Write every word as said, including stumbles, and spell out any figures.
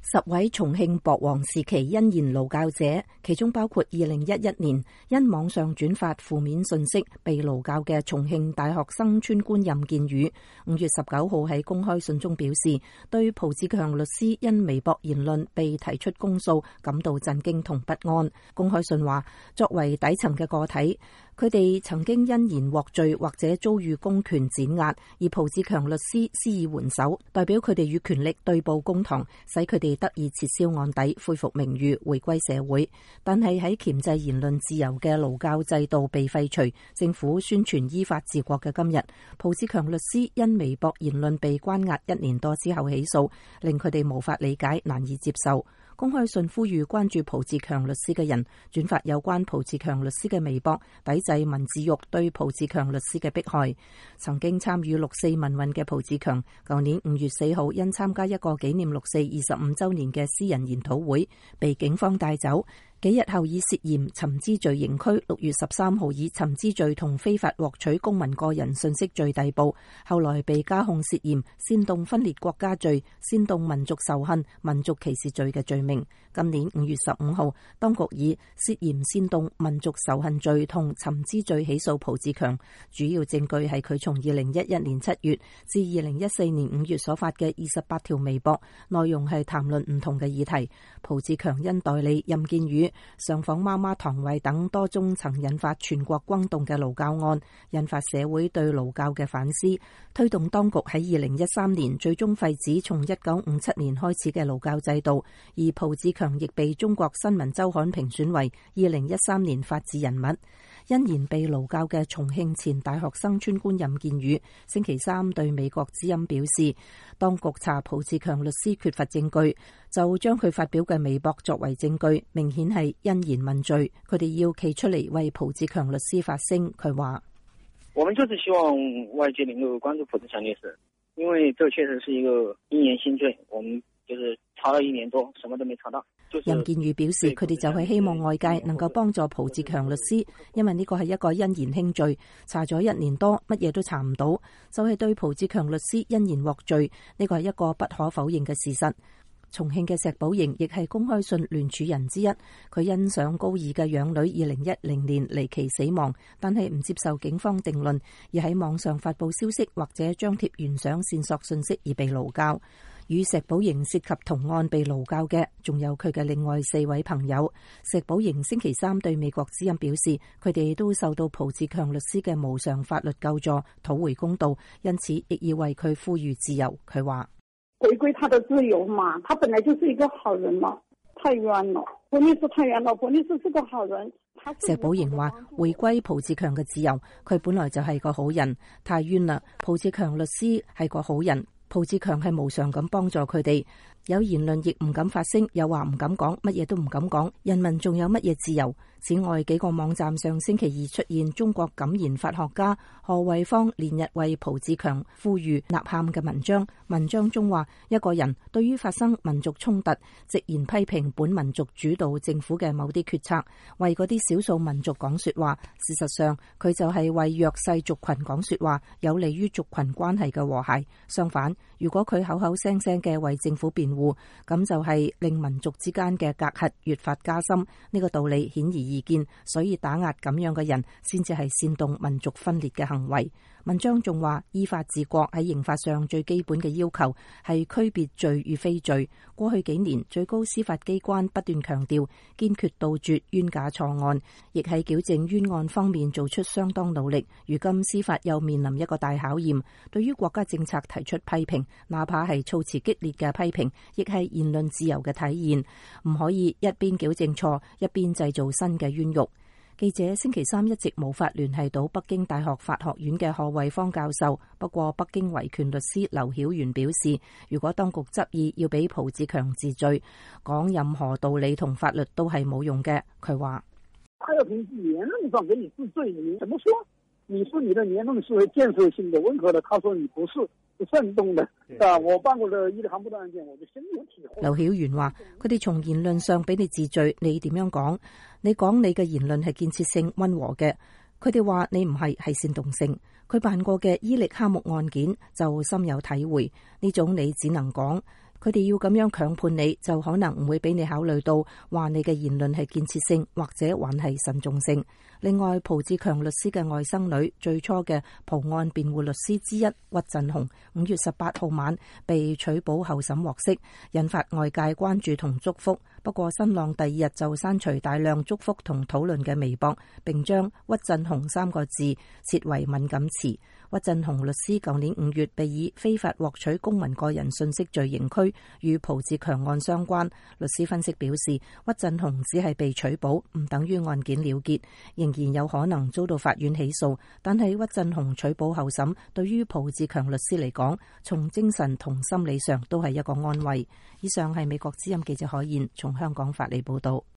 十位重慶博王時期因言勞教者，其中包括二零一一年因網上轉發負面信息被勞教嘅重慶大學生村官任建宇，五月十九號喺公開信中表示，對蒲志強律師因微博言論被提出公訴感到震驚同不安。公開信話，作為底層嘅個體，佢哋曾經因言獲罪或者遭遇公權碾壓，而蒲志強律師施以援手，代表佢哋與權力對簿公堂，使佢哋得以撤銷案底，恢復名譽，回歸社會。但係喺鉗制言論自由嘅勞教制度被廢除，政府宣傳依法治國嘅今日，蒲志強律師因微博言論被關押一年多之後起訴，令佢哋無法理解，難以接受。公開信呼籲關注蒲志強律師嘅人轉發有關蒲志強律師嘅微博，抵制文字獄對蒲志強律師嘅迫害。曾經參與六四民運嘅蒲志強，舊年五月四號因參加一個紀念六四二十五周年嘅私人研討會，被警方帶走。幾日後以涉嫌尋支罪刑拘，六月十三號以尋支罪同非法獲取公民個人信息罪逮捕，後來被加控涉嫌煽動分裂國家罪、煽動民族仇恨、民族歧視罪嘅罪名。今年五月十五號，當局以涉嫌煽動民族仇恨罪同尋支罪起訴蒲志強，主要證據係佢從二零一一年七月至二零一四年五月所發嘅二十八條微博，內容係談論唔同嘅議題。蒲志強因代理任建宇上訪媽媽堂位等多宗曾引發全國轟動嘅勞教案，引發社會對勞教嘅反思，推動當局喺二零一三年最終廢止從一九五七年開始嘅勞教制度。而蒲志強亦被中國新聞週刊評選為二零一三年法治人物。因言被勞教嘅重慶前大學生村官任建宇星期三對美國之音表示，當局查蒲志強律師缺乏證據，就將佢發表嘅微博作為證據，明顯係因言問罪。佢哋要企出嚟為蒲志強律師發聲。佢話： 我們就是希望外界能夠關注蒲志強律師，因為這確實是一個因言性罪，我們就是查了一年多，什麼都沒查到。 任建宇表示，佢哋就係希望外界能夠幫助蒲志強律師，因為呢個係一個因言輕罪，查咗一年多，乜嘢都查唔到，就係對蒲志強律師因言獲罪，呢個係一個不可否認嘅事實。重慶嘅石寶瑩亦係公開信聯署人之一，佢欣賞高二嘅養女二零一零年離奇死亡，但係唔接受警方定論，而喺網上發佈消息或者張貼懸賞線索信息而被勞教。與石寶瑩涉及同案被勞教嘅，仲有佢嘅另外四位朋友。石寶瑩星期三對美國之音表示，佢哋都受到蒲志強律師嘅無償法律救助，討回公道，因此亦要為佢呼籲自由。佢話： 回歸他的自由嘛，他本來就是一個好人嘛，太冤了，蒲律師太冤了，蒲律師是個好人。 石寶瑩話：回歸蒲志強嘅自由，佢本來就係個好人，太冤啦。蒲志強律師係個好人。蒲志強係無償咁幫助佢哋，有言論亦唔敢發聲，又話唔敢講，乜嘢都唔敢講，人民仲有乜嘢自由？此外，幾個網站上星期二出現中國感言法學家何惠芳連日為蒲志強呼籲吶喊嘅文章。文章中話，一個人對於發生民族衝突，直言批評本民族主導政府嘅某啲決策，為嗰啲少數民族講說話。事實上，佢就係為弱勢族群講說話，有利於族群關係嘅和諧。相反，如果佢口口聲聲嘅為政府辯護，咁就係令民族之間嘅隔閡越發加深。呢個道理顯而易見，所以打壓咁樣嘅人，先至係煽動民族分裂嘅行為。文章仲話，依法治國喺刑法上最基本嘅要求係區別罪與非罪。過去幾年，最高司法機關不斷強調堅決杜絕冤假錯案，亦喺矯正冤案方面做出相當努力。如今司法又面臨一個大考驗，對於國家政策提出批評，哪怕係措辭激烈嘅批評，亦係言論自由嘅體現，唔可以一邊矯正錯，一邊製造新嘅冤獄。記者星期三一直無法聯繫到北京大學法學院嘅何惠芳教授，不過北京維權律師劉曉元表示，如果當局執意要俾蒲志強治罪，講任何道理同法律都係冇用嘅。佢話： 他要從言論上給你治罪，你怎麼說？你說你的言論是建設性的、溫和的，他說你不是，是煽動的。啊，我辦過的一航波的案件，我就深有體會。 劉曉元話：佢哋從言論上俾你治罪，你點樣講？你講你嘅言論係建設性、溫和嘅，佢哋話你唔係，係煽動性。佢辦過嘅伊力哈木案件就深有體會，呢種你只能講， 佢哋要咁樣強判你，就可能唔會俾你考慮到話你嘅言論係建設性或者還係慎重性。另外，蒲志強律師嘅外甥女，最初嘅蒲案辯護律師之一屈振雄，五月十八號晚被取保候審獲釋，引發外界關注同祝福。不過新浪第二日就刪除大量祝福同討論嘅微博，並將屈振雄三個字設為敏感詞。屈振雄律師舊年五月被以非法獲取公民個人信息罪刑拘，與蒲志強案相關。律師分析表示，屈振雄只係被取保，唔等於案件了結，仍然有可能遭到法院起訴。但係屈振雄取保候審，對於蒲志強律師嚟講，從精神同心理上都係一個安慰。以上係美國之音記者海燕從香港發嚟報道。